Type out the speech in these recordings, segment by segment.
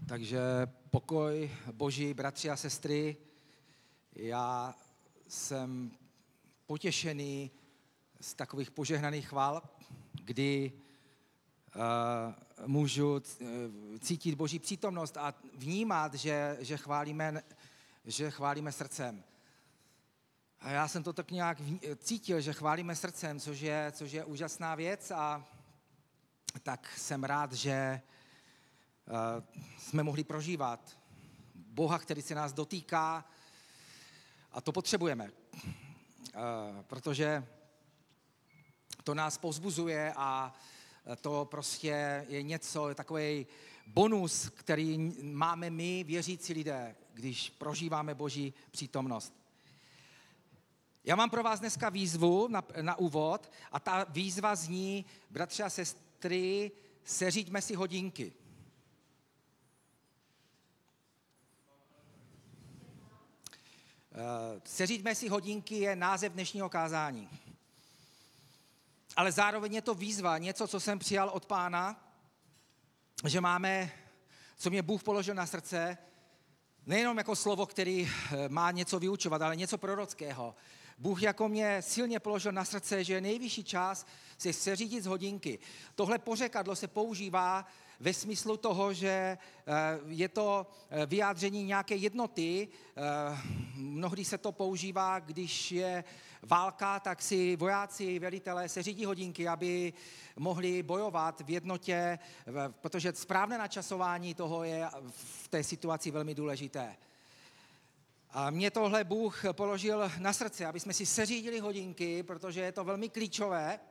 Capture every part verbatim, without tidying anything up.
Takže pokoj Boží, bratři a sestry, já jsem potěšený z takových požehnaných chvál, kdy uh, můžu cítit Boží přítomnost a vnímat, že, že, chválíme, že chválíme srdcem. A já jsem to tak nějak cítil, že chválíme srdcem, což je, což je úžasná věc, a tak jsem rád, že uh, jsme mohli prožívat Boha, který se nás dotýká, a to potřebujeme, uh, protože to nás povzbuzuje a to prostě je něco, takový bonus, který máme my, věřící lidé, když prožíváme Boží přítomnost. Já mám pro vás dneska výzvu na, na úvod a ta výzva zní: bratři a sestry, seřiďme si hodinky. Seřiďme si hodinky je název dnešního kázání. Ale zároveň je to výzva, něco, co jsem přijal od Pána, že máme, co mě Bůh položil na srdce, nejenom jako slovo, který má něco vyučovat, ale něco prorockého. Bůh jako mě silně položil na srdce, že je nejvyšší čas si seřídit z hodinky. Tohle pořekadlo se používá ve smyslu toho, že je to vyjádření nějaké jednoty. Mnohdy se to používá, když je válka, tak si vojáci, velitelé seřídí hodinky, aby mohli bojovat v jednotě, protože správné načasování toho je v té situaci velmi důležité. A mě tohle Bůh položil na srdce, aby jsme si seřídili hodinky, protože je to velmi klíčové,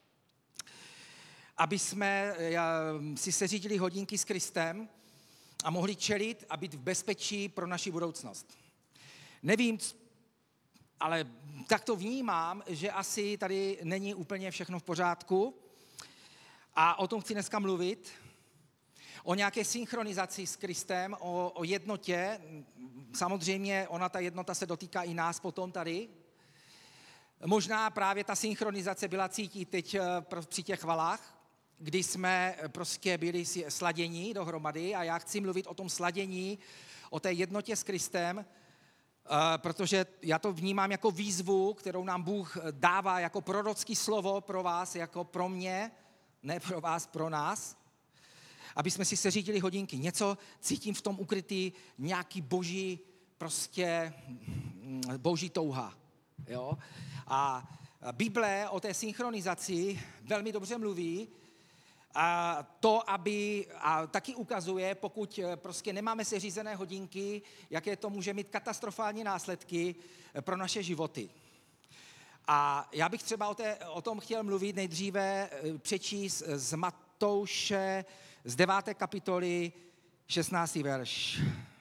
aby jsme si seřídili hodinky s Kristem a mohli čelit a být v bezpečí pro naši budoucnost. Nevím, ale tak to vnímám, že asi tady není úplně všechno v pořádku, a o tom chci dneska mluvit. O nějaké synchronizaci s Kristem, o, o jednotě. Samozřejmě ona, ta jednota se dotýká i nás potom tady. Možná právě ta synchronizace byla cítit teď při těch chvalách, kdy jsme prostě byli sladění dohromady, a já chci mluvit o tom sladění, o té jednotě s Kristem, protože já to vnímám jako výzvu, kterou nám Bůh dává jako prorocké slovo pro vás, jako pro mě, ne pro vás, pro nás, aby jsme si seřídili hodinky. Něco cítím v tom ukrytý, nějaký boží, prostě boží touha. Jo? A Bible o té synchronizaci velmi dobře mluví, a to, aby, a taky ukazuje, pokud prostě nemáme seřízené hodinky, jaké to může mít katastrofální následky pro naše životy. A já bych třeba o, té, o tom chtěl mluvit nejdříve, přečíst z Matouše z deváté kapitoly šestnáctý verš.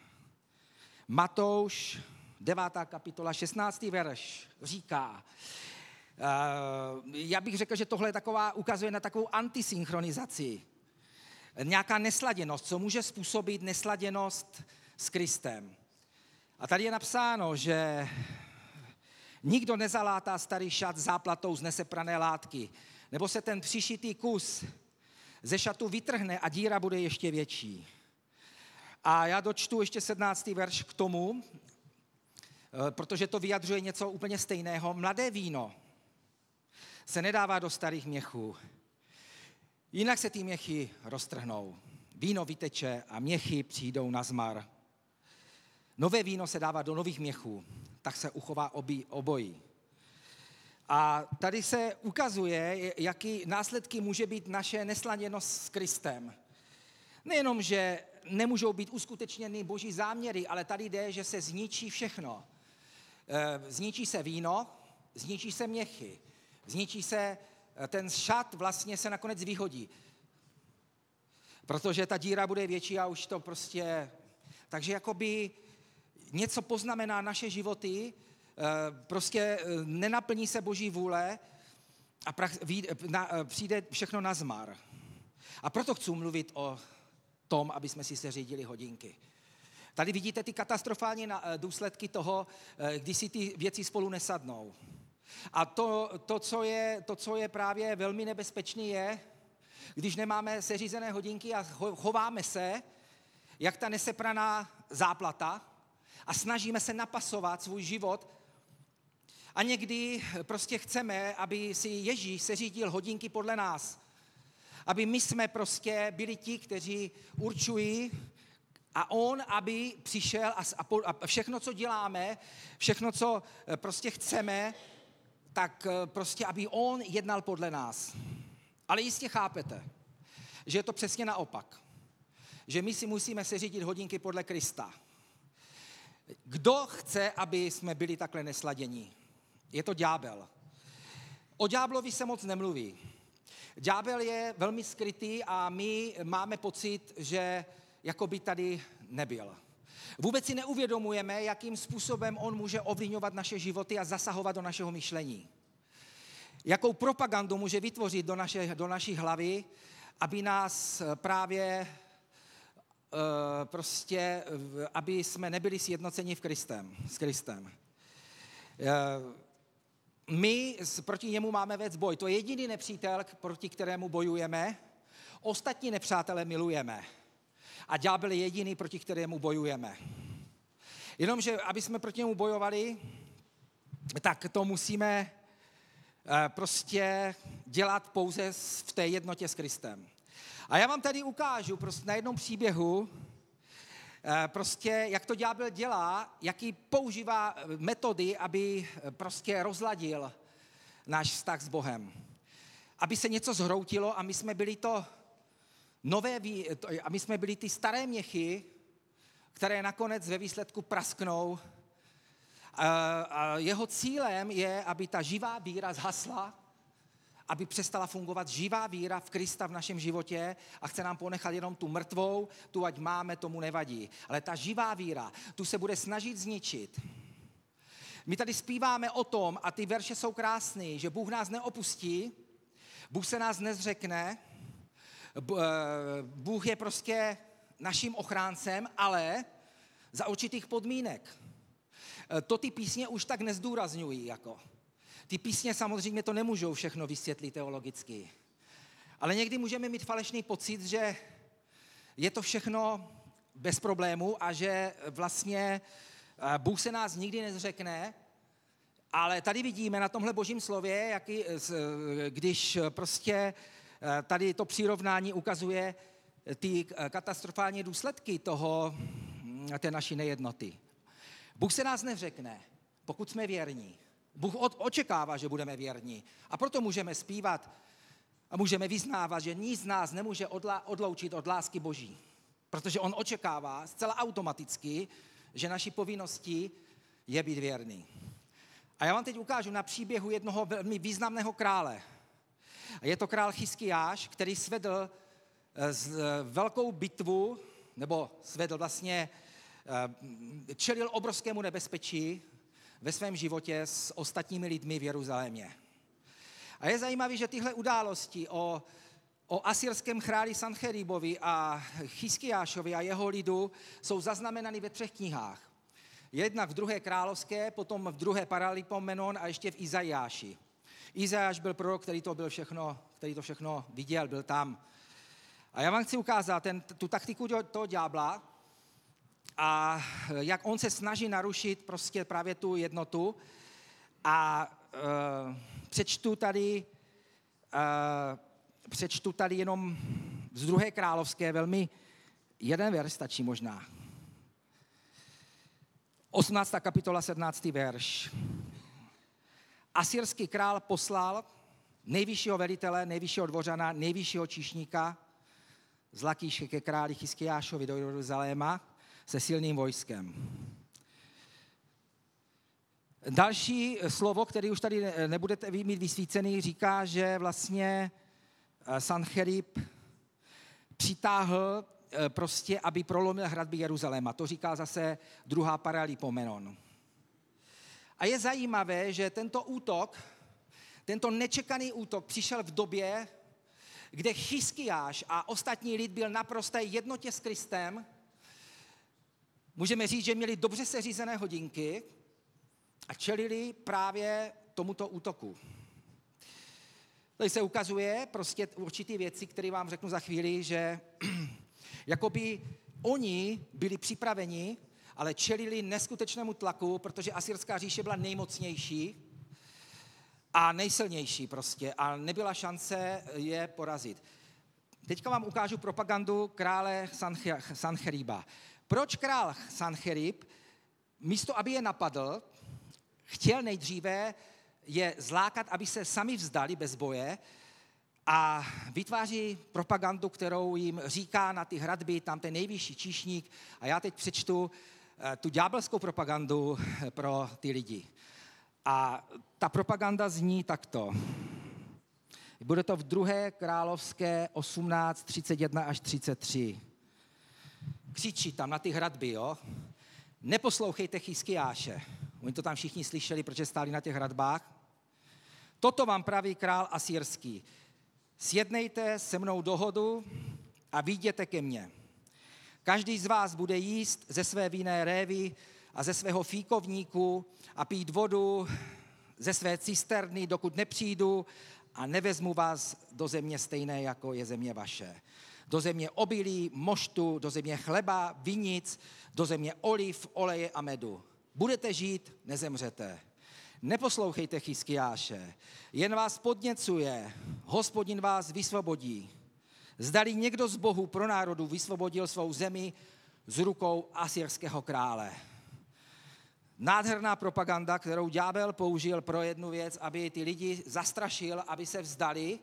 Matouš, devátá kapitola, šestnáctý verš říká, uh, já bych řekl, že tohle je taková, ukazuje na takovou antisynchronizaci. Nějaká nesladěnost, co může způsobit nesladěnost s Kristem. A tady je napsáno, že nikdo nezalátá starý šat záplatou z neseprané látky, nebo se ten přišitý kus ze šatu vytrhne a díra bude ještě větší. A já dočtu ještě sedmnáctý verš k tomu, protože to vyjadřuje něco úplně stejného. Mladé víno se nedává do starých měchů, jinak se ty měchy roztrhnou. Víno vyteče a měchy přijdou na zmar. Nové víno se dává do nových měchů, tak se uchová obi, obojí. A tady se ukazuje, jaký následky může být naše nesladěnost s Kristem. Nejenom, že nemůžou být uskutečněny boží záměry, ale tady jde, že se zničí všechno. Zničí se víno, zničí se měchy, zničí se ten šat, vlastně se nakonec vyhodí. Protože ta díra bude větší a už to prostě... Takže jakoby něco poznamená naše životy, prostě nenaplní se boží vůle a přijde všechno na zmar. A proto chci mluvit o tom, aby jsme si seřídili hodinky. Tady vidíte ty katastrofální důsledky toho, když si ty věci spolu nesadnou. A to, to, co je, to, co je právě velmi nebezpečné, je, když nemáme seřízené hodinky a chováme se jak ta nesepraná záplata a snažíme se napasovat svůj život a někdy prostě chceme, aby si Ježíš seřídil hodinky podle nás. Aby my jsme prostě byli ti, kteří určují a on, aby přišel a, a všechno, co děláme, všechno, co prostě chceme, tak prostě, aby on jednal podle nás. Ale jistě chápete, že je to přesně naopak. Že my si musíme seřídit hodinky podle Krista. Kdo chce, aby jsme byli takhle nesladění? Je to ďábel. O ďáblovi se moc nemluví. Ďábel je velmi skrytý a my máme pocit, že jako by tady nebyl. Vůbec si neuvědomujeme, jakým způsobem on může ovlivňovat naše životy a zasahovat do našeho myšlení. Jakou propagandu může vytvořit do, naše, do naší hlavy, aby nás právě uh, prostě, aby jsme nebyli sjednoceni v Kristem, s Kristem. Uh, My proti němu máme vést boj. To je jediný nepřítel, proti kterému bojujeme. Ostatní nepřátelé milujeme. A ďábel je jediný, proti kterému bojujeme. Jenomže, aby jsme proti němu bojovali, tak to musíme prostě dělat pouze v té jednotě s Kristem. A já vám tady ukážu prostě na jednom příběhu, prostě jak to ďábel dělá, jaký používá metody, aby prostě rozladil náš vztah s Bohem. Aby se něco zhroutilo a my jsme byli to nové, a my jsme byli ty staré měchy, které nakonec ve výsledku prasknou. A jeho cílem je, aby ta živá víra zhasla, aby přestala fungovat živá víra v Krista v našem životě a chce nám ponechat jenom tu mrtvou, tu ať máme, tomu nevadí. Ale ta živá víra, tu se bude snažit zničit. My tady zpíváme o tom, a ty verše jsou krásný, že Bůh nás neopustí, Bůh se nás nezřekne, Bůh je prostě naším ochráncem, ale za určitých podmínek. To ty písně už tak nezdůrazňují, jako. Ty písně samozřejmě to nemůžou všechno vysvětlit teologicky. Ale někdy můžeme mít falešný pocit, že je to všechno bez problému a že vlastně Bůh se nás nikdy nezřekne, ale tady vidíme na tomhle božím slově, jaký, když prostě tady to přirovnání ukazuje ty katastrofální důsledky toho, té naší nejednoty. Bůh se nás nezřekne, pokud jsme věrní. Bůh očekává, že budeme věrní. A proto můžeme zpívat a můžeme vyznávat, že nic z nás nemůže odloučit od lásky Boží. Protože on očekává zcela automaticky, že naší povinností je být věrný. A já vám teď ukážu na příběhu jednoho velmi významného krále. Je to král Chiskiáš, který svedl velkou bitvu, nebo svedl vlastně, čelil obrovskému nebezpečí ve svém životě s ostatními lidmi v Jeruzalémě. A je zajímavé, že tyhle události o, o asyrském králi Sancheribovi a Chiskiášovi a jeho lidu jsou zaznamenány ve třech knihách. Jednak v druhé královské, potom v druhé Paralipomenon a ještě v Izajáši. Izajáš byl prorok, který to, byl všechno, který to všechno viděl, byl tam. A já vám chci ukázat ten, tu taktiku toho ďábla, a jak on se snaží narušit prostě právě tu jednotu. A uh, přečtu tady uh, přečtu tady jenom z druhé královské velmi jeden verš stačí možná. osmnáctá kapitola, sedmnáctý verš. Asyrský král poslal nejvyššího velitele, nejvyššího dvořana, nejvyššího číšníka z Lakíše ke králi Chiskiášovi do Jeruzaléma se silným vojskem. Další slovo, který už tady nebudete mít vysvícený, říká, že vlastně Sancherib přitáhl prostě, aby prolomil hradby Jeruzaléma. To říká zase druhá Paralipomenon. A je zajímavé, že tento útok, tento nečekaný útok přišel v době, kde Chiskiáš a ostatní lid byl naprosté jednotě s Kristem. Můžeme říct, že měli dobře seřízené hodinky a čelili právě tomuto útoku. Tady se ukazuje prostě určitý věci, které vám řeknu za chvíli, že jakoby oni byli připraveni, ale čelili neskutečnému tlaku, protože Asyrská říše byla nejmocnější a nejsilnější prostě a nebyla šance je porazit. Teďka vám ukážu propagandu krále Sancheriba. Proč král Sancherib, místo aby je napadl, chtěl nejdříve je zlákat, aby se sami vzdali bez boje a vytváří propagandu, kterou jim říká na ty hradby, tam ten nejvyšší číšník. A já teď přečtu tu ďábelskou propagandu pro ty lidi. A ta propaganda zní takto. Bude to v druhé královské osmnáct, třicet jedna až třicet tři. Křičí tam na ty hradby, jo? Neposlouchejte Chyskiáše. Oni to tam všichni slyšeli, protože stáli na těch hradbách. Toto vám praví král asýrský. Sjednejte se mnou dohodu a vyjděte ke mně. Každý z vás bude jíst ze své vinné révy a ze svého fíkovníku a pít vodu ze své cisterny, dokud nepřijdu a nevezmu vás do země stejné, jako je země vaše. Do země obilí, moštu, do země chleba, vinic, do země oliv, oleje a medu. Budete žít, nezemřete. Neposlouchejte Chyskiáše, jen vás podněcuje, Hospodin vás vysvobodí. Zdali někdo z bohů pro národu vysvobodil svou zemi z rukou asyrského krále. Nádherná propaganda, kterou ďábel použil pro jednu věc, aby ty lidi zastrašil, aby se vzdali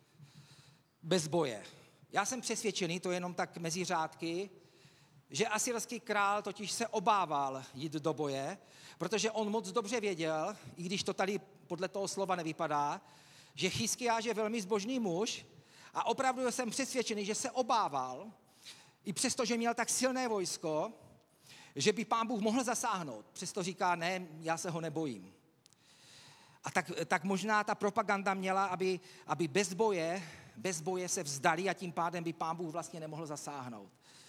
bez boje. Já jsem přesvědčený, to jenom tak mezi řádky, že asyrský král totiž se obával jít do boje, protože on moc dobře věděl, i když to tady podle toho slova nevypadá, že Chyskiáš je velmi zbožný muž a opravdu jsem přesvědčený, že se obával, i přesto, že měl tak silné vojsko, že by Pán Bůh mohl zasáhnout. Přesto říká, ne, já se ho nebojím. A tak, tak možná ta propaganda měla, aby, aby bez boje, bez boje se vzdali a tím pádem by Pán Bůh vlastně nemohl zasáhnout.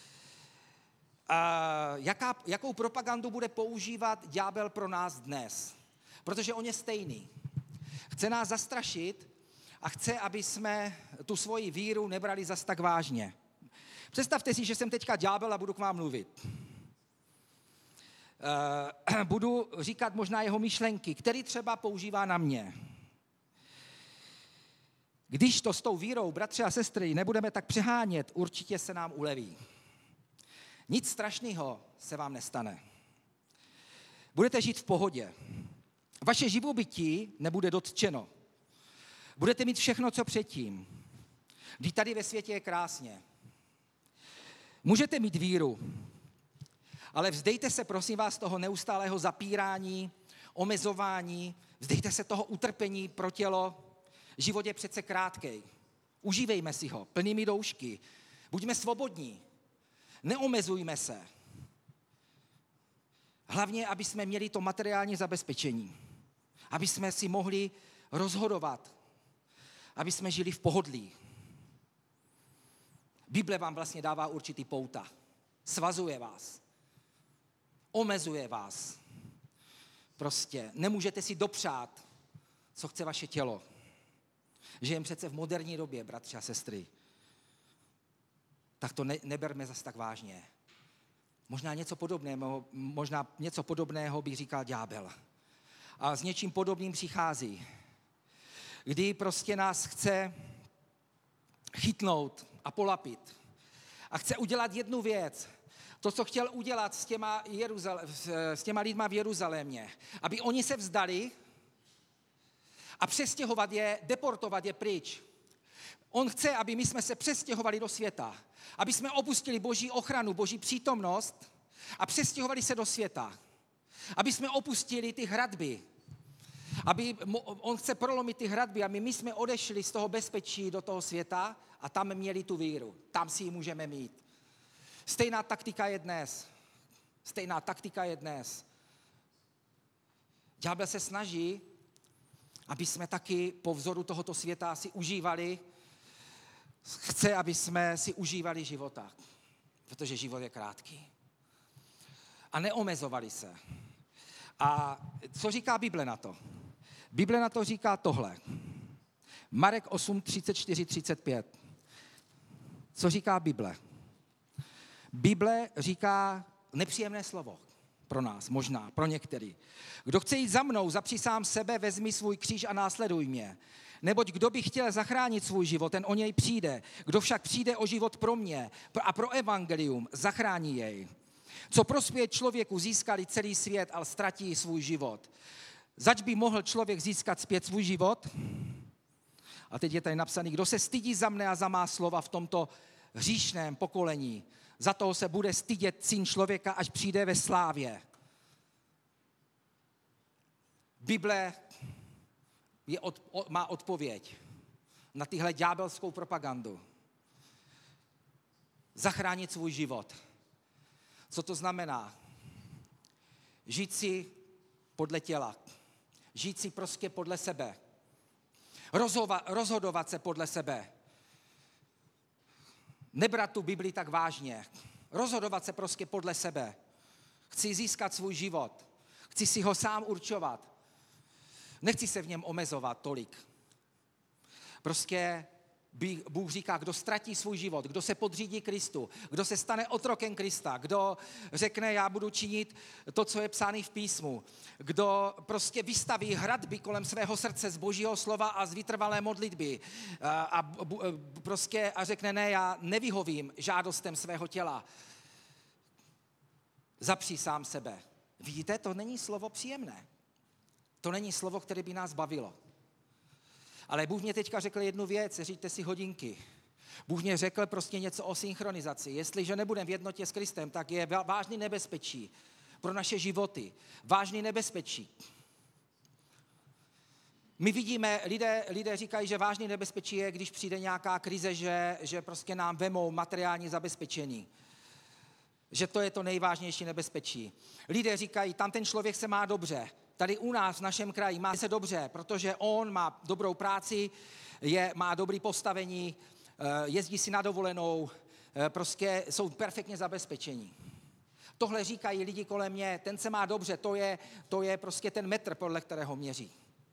A jaká, jakou propagandu bude používat ďábel pro nás dnes? Protože on je stejný. Chce nás zastrašit a chce, aby jsme tu svoji víru nebrali zas tak vážně. Představte si, že jsem teďka ďábel a budu k vám mluvit. Uh, budu říkat možná jeho myšlenky, které třeba používá na mě. Když to s tou vírou, bratři a sestry, nebudeme tak přehánět, určitě se nám uleví. Nic strašného se vám nestane. Budete žít v pohodě. Vaše živobytí nebude dotčeno. Budete mít všechno, co předtím. Vždyť tady ve světě je krásně. Můžete mít víru, ale vzdejte se, prosím vás, toho neustálého zapírání, omezování, vzdejte se toho utrpení pro tělo. Život je přece krátkej. Užívejme si ho plnými doušky. Buďme svobodní. Neomezujme se. Hlavně, aby jsme měli to materiální zabezpečení. Aby jsme si mohli rozhodovat. Aby jsme žili v pohodlí. Bible vám vlastně dává určitý pouta. Svazuje vás. Omezuje vás. Prostě nemůžete si dopřát, co chce vaše tělo. Žijeme přece v moderní době, bratři a sestry. Tak to ne, neberme zas tak vážně. Možná něco podobného, možná něco podobného by říkal ďábel. A s něčím podobným přichází. Kdy prostě nás chce chytnout a polapit. A chce udělat jednu věc. To, co chtěl udělat s těma, Jeruzal- s těma lidma v Jeruzalémě. Aby oni se vzdali a přestěhovat je, deportovat je pryč. On chce, aby my jsme se přestěhovali do světa. Aby jsme opustili Boží ochranu, Boží přítomnost a přestěhovali se do světa. Aby jsme opustili ty hradby. Aby on chce prolomit ty hradby, aby my jsme odešli z toho bezpečí do toho světa a tam měli tu víru. Tam si ji můžeme mít. Stejná taktika je dnes. Stejná taktika je dnes. Ďábel se snaží, aby jsme taky po vzoru tohoto světa si užívali, chce, aby jsme si užívali života, protože život je krátký. A neomezovali se. A co říká Bible na to? Bible na to říká tohle. Marek osm, třicet čtyři, třicet pět. Co říká Bible? Bible říká nepříjemné slovo pro nás, možná, pro některý. Kdo chce jít za mnou, zapři sám sebe, vezmi svůj kříž a následuj mě. Neboť kdo by chtěl zachránit svůj život, ten o něj přijde. Kdo však přijde o život pro mě a pro evangelium, zachrání jej. Co prospěje člověku, získali celý svět, ale ztratí svůj život. Zač by mohl člověk získat zpět svůj život? A teď je tady napsaný, kdo se stydí za mne a za má slova v tomto hříšném pokolení, za toho se bude stydět syn člověka, až přijde ve slávě. Bible je od, o, má odpověď na tyhle ďábelskou propagandu. Zachránit svůj život. Co to znamená? Žít si podle těla. Žít si prostě podle sebe. Rozhova, rozhodovat se podle sebe. Nebrat tu Bibli tak vážně. Rozhodovat se prostě podle sebe. Chci získat svůj život. Chci si ho sám určovat. Nechci se v něm omezovat tolik. Prostě Bůh říká, kdo ztratí svůj život, kdo se podřídí Kristu, kdo se stane otrokem Krista, kdo řekne, já budu činit to, co je psáno v písmu, kdo prostě vystaví hradby kolem svého srdce z Božího slova a z vytrvalé modlitby a, a, prostě, a řekne, ne, já nevyhovím žádostem svého těla. Zapři sám sebe. Vidíte, to není slovo příjemné. To není slovo, které by nás bavilo. Ale Bůh mě teďka řekl jednu věc, říďte si hodinky. Bůh mě řekl prostě něco o synchronizaci. Jestliže nebudeme v jednotě s Kristem, tak je vážný nebezpečí pro naše životy. Vážný nebezpečí. My vidíme, lidé, lidé říkají, že vážný nebezpečí je, když přijde nějaká krize, že, že prostě nám vemou materiální zabezpečení. Že to je to nejvážnější nebezpečí. Lidé říkají, tam ten člověk se má dobře. Tady u nás v našem kraji má se dobře, protože on má dobrou práci, je, má dobré postavení, jezdí si na dovolenou, prostě jsou perfektně zabezpečení. Tohle říkají lidi kolem mě, ten se má dobře, to je, to je prostě ten metr, podle kterého měří.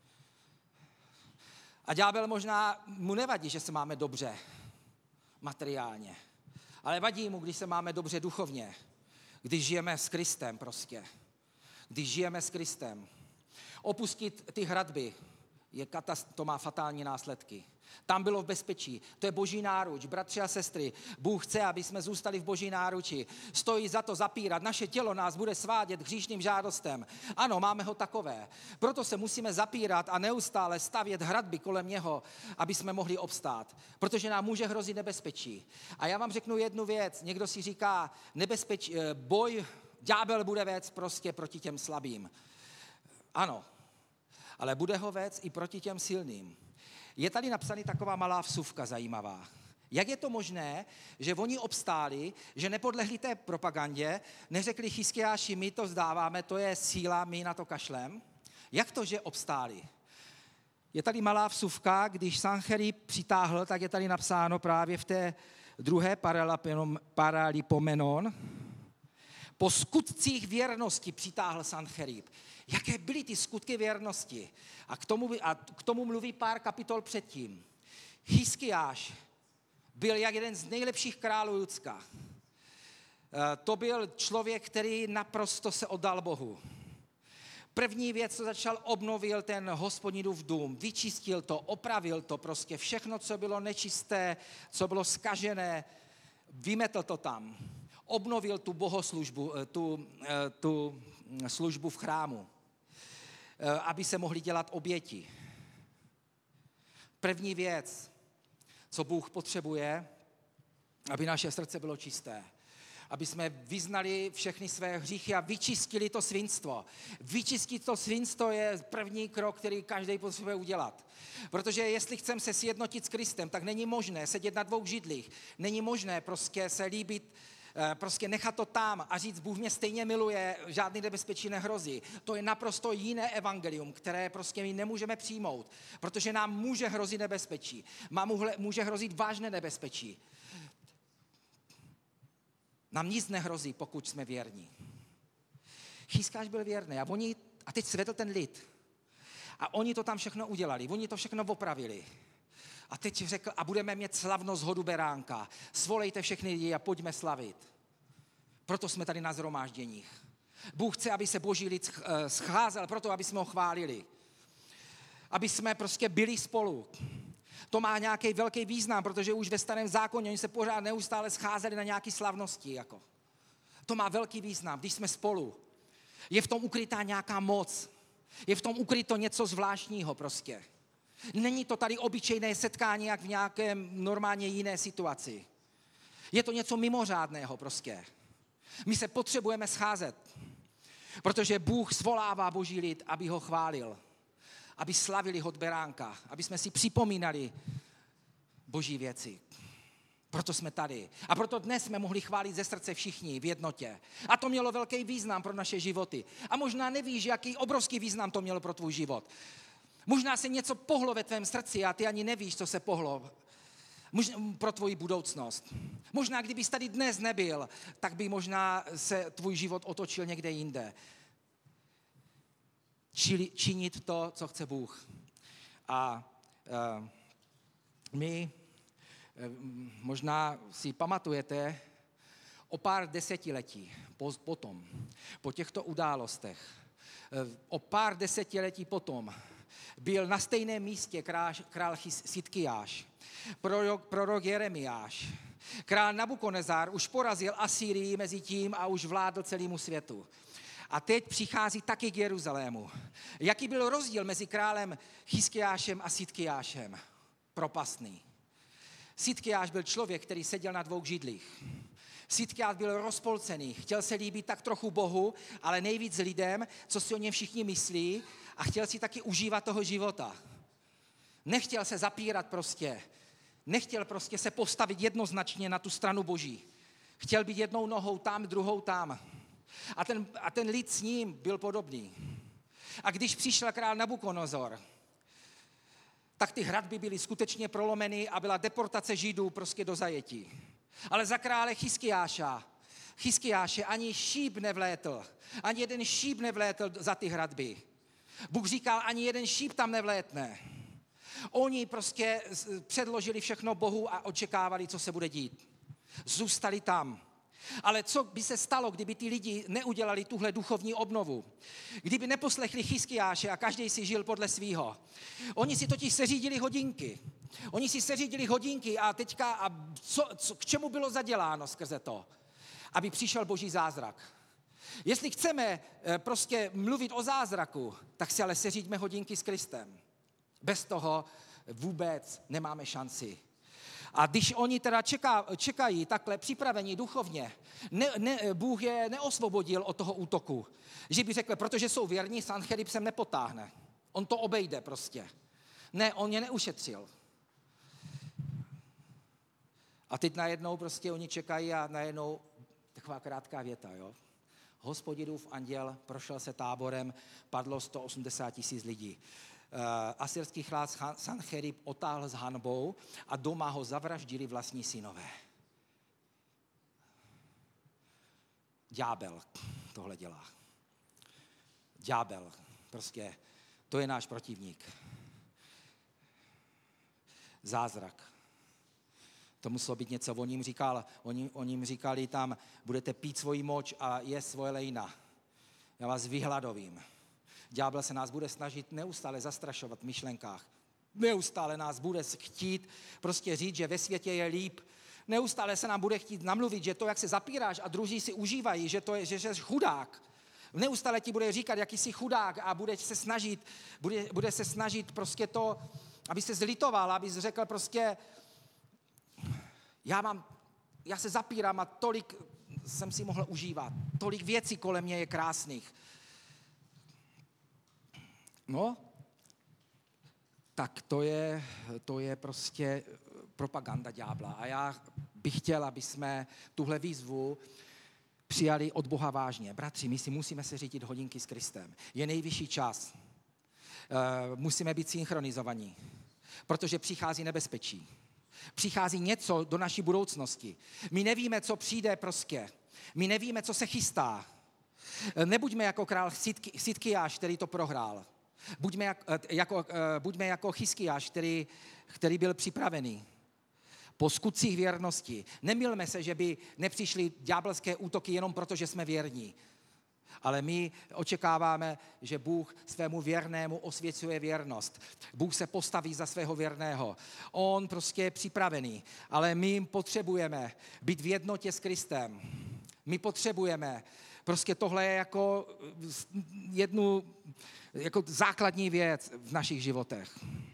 A ďábel možná mu nevadí, že se máme dobře materiálně, ale vadí mu, když se máme dobře duchovně, když žijeme s Kristem prostě. Když žijeme s Kristem. Opustit ty hradby, je katast- to má fatální následky. Tam bylo v bezpečí. To je Boží náruč. Bratři a sestry, Bůh chce, aby jsme zůstali v Boží náruči. Stojí za to zapírat. Naše tělo nás bude svádět hříšným žádostem. Ano, máme ho takové. Proto se musíme zapírat a neustále stavět hradby kolem něho, aby jsme mohli obstát. Protože nám může hrozit nebezpečí. A já vám řeknu jednu věc. Někdo si říká, nebezpečí, boj, ďábel bude vést prostě proti těm slabým. Ano, ale bude ho vést i proti těm silným. Je tady napsaný taková malá vsuvka zajímavá. Jak je to možné, že oni obstáli, že nepodlehli té propagandě, neřekli Chyskiáši, my to vzdáváme, to je síla, my na to kašlem? Jak to, že obstáli? Je tady malá vsuvka, když Sancherib přitáhl, tak je tady napsáno právě v té druhé paralipomenon. Po skutcích věrnosti přitáhl Sancherib. Jaké byly ty skutky věrnosti? A k tomu, a k tomu mluví pár kapitol předtím. Chyskiáš byl jak jeden z nejlepších králů Judska. To byl člověk, který naprosto se oddal Bohu. První věc, co začal, obnovil ten Hospodinův dům, vyčistil to, opravil to, prostě všechno, co bylo nečisté, co bylo zkažené, vymetl to tam. Obnovil tu bohoslužbu, tu, tu službu v chrámu, aby se mohly dělat oběti. První věc, co Bůh potřebuje, aby naše srdce bylo čisté. Aby jsme vyznali všechny své hříchy a vyčistili to svinstvo. Vyčistit to svinstvo je první krok, který každý potřebuje udělat. Protože jestli chceme se sjednotit s Kristem, tak není možné sedět na dvou židlích. Není možné prostě se líbit, prostě nechat to tam a říct, Bůh mě stejně miluje, žádný nebezpečí nehrozí. To je naprosto jiné evangelium, které prostě my nemůžeme přijmout, protože nám může hrozit nebezpečí. Mám může hrozit vážné nebezpečí. Nám nic nehrozí, pokud jsme věrní. Chyskiáš byl věrný a, oni, a teď svedl ten lid. A oni to tam všechno udělali, oni to všechno opravili. A teď řekl, a budeme mít slavnost hodu beránka. Svolejte všechny lidi a pojďme slavit. Proto jsme tady na shromážděních. Bůh chce, aby se Boží lid scházel, proto aby jsme ho chválili. Aby jsme prostě byli spolu. To má nějaký velký význam, protože už ve starém zákoně oni se pořád neustále scházeli na nějaké slavnosti. Jako. To má velký význam, když jsme spolu. Je v tom ukrytá nějaká moc. Je v tom ukryto něco zvláštního prostě. Není to tady obyčejné setkání, jak v nějakém normálně jiné situaci. Je to něco mimořádného prostě. My se potřebujeme scházet, protože Bůh svolává Boží lid, aby ho chválil, aby slavili hod beránka, aby jsme si připomínali Boží věci. Proto jsme tady. A proto dnes jsme mohli chválit ze srdce všichni v jednotě. A to mělo velký význam pro naše životy. A možná nevíš, jaký obrovský význam to mělo pro tvůj život. Možná se něco pohlo ve tvém srdci a ty ani nevíš, co se pohlo pro tvoji budoucnost. Možná, kdybys tady dnes nebyl, tak by možná se tvůj život otočil někde jinde. Čili činit to, co chce Bůh. A uh, my možná si pamatujete o pár desetiletí potom, po těchto událostech, o pár desetiletí potom byl na stejném místě král, král Sidkiáš, prorok, prorok Jeremiáš. Král Nabukonezar už porazil Asýrii mezi tím a už vládl celému světu. A teď přichází taky k Jeruzalému. Jaký byl rozdíl mezi králem Chiskiášem a Sidkiášem? Propastný. Sidkiáš byl člověk, který seděl na dvou židlích. Sidkiáš byl rozpolcený, chtěl se líbit tak trochu Bohu, ale nejvíc lidem, co si o něm všichni myslí, a chtěl si taky užívat toho života. Nechtěl se zapírat prostě, nechtěl prostě se postavit jednoznačně na tu stranu Boží. Chtěl být jednou nohou tam, druhou tam. A ten, a ten lid s ním byl podobný. A když přišel král Nabukonozor, tak ty hradby byly skutečně prolomeny a byla deportace Židů prostě do zajetí. Ale za krále Chiskiáša, Chiskiáše ani šíp nevlétl, ani jeden šíp nevlétl za ty hradby. Bůh říkal, ani jeden šíp tam nevlétne. Oni prostě předložili všechno Bohu a očekávali, co se bude dít. Zůstali tam. Ale co by se stalo, kdyby ty lidi neudělali tuhle duchovní obnovu? Kdyby neposlechli Chiskiáše a každý si žil podle svýho. Oni si totiž seřídili hodinky. Oni si seřídili hodinky a teďka, a co, co, k čemu bylo zaděláno skrze to? Aby přišel Boží zázrak. Jestli chceme prostě mluvit o zázraku, tak si ale seříďme hodinky s Kristem. Bez toho vůbec nemáme šanci. A když oni teda čeká, čekají takhle připravení duchovně, ne, ne, Bůh je neosvobodil od toho útoku. Že by řekl, protože jsou věrní, Sancherib sem nepotáhne. On to obejde prostě. Ne, on je neušetřil. A teď najednou prostě oni čekají a najednou taková krátká věta, jo. Hospodinův anděl prošel se táborem, padlo sto osmdesát tisíc lidí. Uh, asyrský chlác Sancherib otáhl s hanbou a doma ho zavraždili vlastní synové. Ďábel tohle dělá. Ďábel, prostě to je náš protivník. Zázrak. To muselo být něco, o ním, říkal, oni, o ním říkali tam, budete pít svoji moč a jíst svoje lejna. Já vás vyhladovím. Ďábel se nás bude snažit neustále zastrašovat v myšlenkách. Neustále nás bude chtít prostě říct, že ve světě je líp. Neustále se nám bude chtít namluvit, že to, jak se zapíráš a druzí si užívají, že to je, že jsi chudák. Neustále ti bude říkat, jaký jsi chudák a bude se snažit, bude, bude se snažit prostě to, aby se zlitoval, aby jsi řekl prostě, já mám, já se zapírám a tolik jsem si mohl užívat. Tolik věcí kolem mě je krásných. No, tak to je, to je prostě propaganda ďábla. A já bych chtěl, aby jsme tuhle výzvu přijali od Boha vážně. Bratři, my si musíme se řídit hodinky s Kristem. Je nejvyšší čas. Uh, musíme být synchronizovaní, protože přichází nebezpečí. Přichází něco do naší budoucnosti. My nevíme, co přijde prostě. My nevíme, co se chystá. Nebuďme jako král Sidkiáš, který to prohrál. Buďme jak, jako, buďme jako Chiskiáš, který, který byl připravený. po skutcích věrnosti. Nemylme se, že by nepřišly ďábelské útoky jenom proto, že jsme věrní. Ale my očekáváme, že Bůh svému věrnému osvěcuje věrnost. Bůh se postaví za svého věrného. On prostě je připravený. Ale my potřebujeme být v jednotě s Kristem. My potřebujeme. Prostě tohle je jako jednu jako základní věc v našich životech.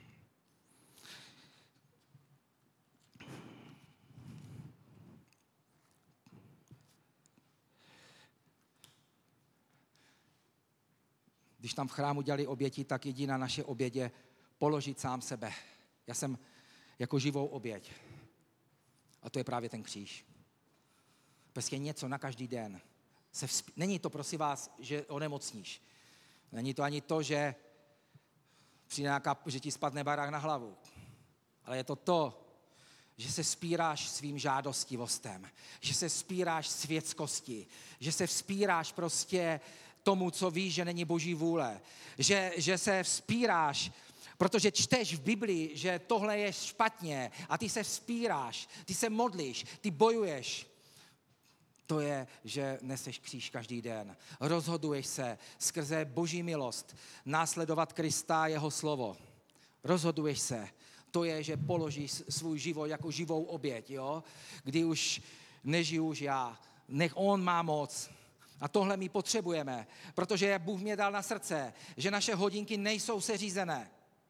Když tam v chrámu dělali oběti, tak jediná naše oběť je položit sám sebe. Já jsem jako živou oběť. A to je právě ten kříž. Prostě něco na každý den. Se vzp... Není to, prosím vás, že onemocníš. Není to ani to, že přijde nějaká, že ti spadne barák na hlavu. Ale je to to, že se vzpíráš svým žádostivostem, že se vzpíráš světskosti, že se vzpíráš prostě tomu, co víš, že není Boží vůle. Že, že se vzpíráš, protože čteš v Biblii, že tohle je špatně a ty se vzpíráš, ty se modlíš, ty bojuješ. To je, že neseš kříž každý den. Rozhoduješ se skrze Boží milost následovat Krista a jeho slovo. Rozhoduješ se. To je, že položíš svůj život jako živou oběť, jo? Kdy už nežiju už já. Nech on má moc. A tohle my potřebujeme, protože Bůh mě dal na srdce, že naše hodinky nejsou seřízené.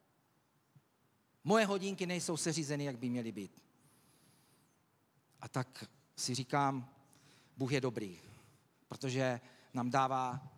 Moje hodinky nejsou seřízeny, jak by měly být. A tak si říkám, Bůh je dobrý, protože nám dává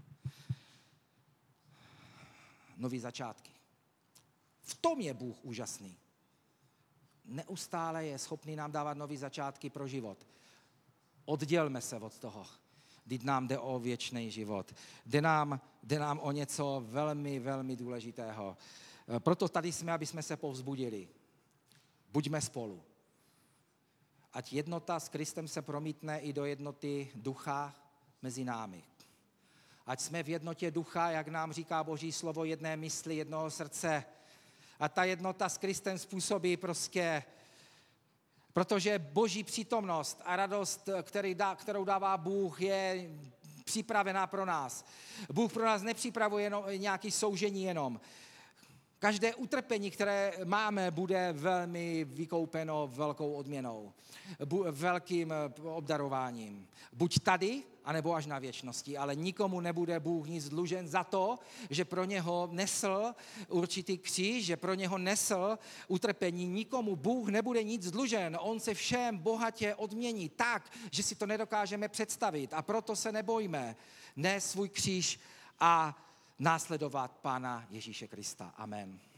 nový začátky. V tom je Bůh úžasný. Neustále je schopný nám dávat nový začátky pro život. Oddělme se od toho. Vždyť nám jde o věčný život. Jde nám, jde nám o něco velmi, velmi důležitého. Proto tady jsme, aby jsme se povzbudili. Buďme spolu. Ať jednota s Kristem se promítne i do jednoty ducha mezi námi. Ať jsme v jednotě ducha, jak nám říká Boží slovo, jedné mysli, jednoho srdce. A ta jednota s Kristem způsobí prostě, protože Boží přítomnost a radost, který dá, kterou dává Bůh, je připravená pro nás. Bůh pro nás nepřipravuje jenom nějaké soužení jenom. Každé utrpení, které máme, bude velmi vykoupeno velkou odměnou, velkým obdarováním. Buď tady, anebo až na věčnosti, ale nikomu nebude Bůh nic dlužen za to, že pro něho nesl určitý kříž, že pro něho nesl utrpení. Nikomu Bůh nebude nic dlužen. On se všem bohatě odmění tak, že si to nedokážeme představit. A proto se nebojme nést svůj kříž a následovat Pána Ježíše Krista. Amen.